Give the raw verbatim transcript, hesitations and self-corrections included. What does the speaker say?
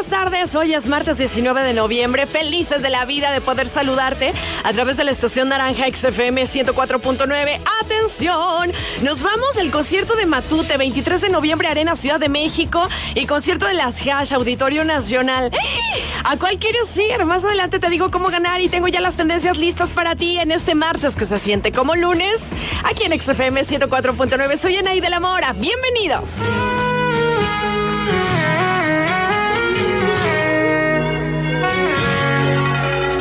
buenas tardes. Hoy es martes diecinueve de noviembre. Felices de la vida de poder saludarte a través de la estación Naranja X F M ciento cuatro punto nueve. ¡Atención! Nos vamos al concierto de Matute, veintitrés de noviembre, Arena Ciudad de México, y concierto de las Hash, Auditorio Nacional. ¿A cuál quieres ir? Más adelante te digo cómo ganar y tengo ya las tendencias listas para ti en este martes que se siente como lunes, aquí en X F M ciento cuatro punto nueve. Soy Anaí de la Mora. ¡Bienvenidos!